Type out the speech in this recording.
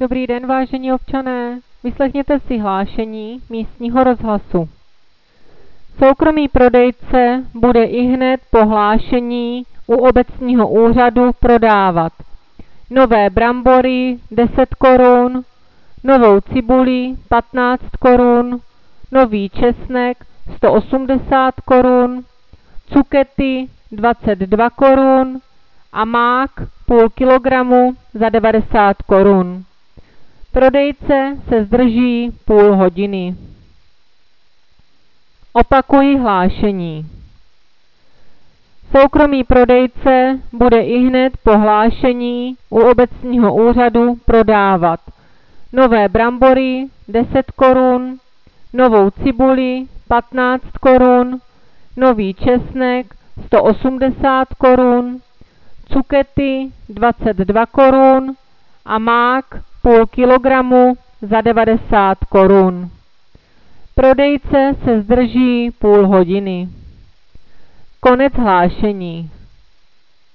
Dobrý den, vážení občané. Vyslechněte si hlášení místního rozhlasu. Soukromý prodejce bude ihned po hlášení u obecního úřadu prodávat nové brambory 10 korun, novou cibuli 15 korun, nový česnek 180 korun, cukety 22 korun a mák půl kilogramu za 90 korun. Prodejce se zdrží půl hodiny. Opakuji hlášení. Soukromý prodejce bude ihned po hlášení u obecního úřadu prodávat nové brambory 10 korun, novou cibuli 15 korun, nový česnek 180 korun, cukety 22 korun a mák půl kilogramu za 90 korun. Prodejce se zdrží půl hodiny. Konec hlášení.